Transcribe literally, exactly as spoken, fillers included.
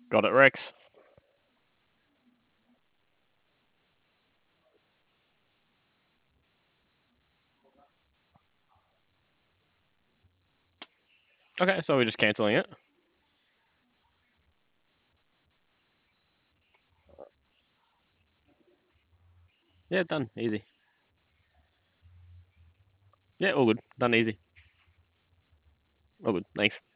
Got it, Rex. Okay, so we're just cancelling it. Yeah, done. Easy. Yeah, all good. Done easy. All good. Thanks.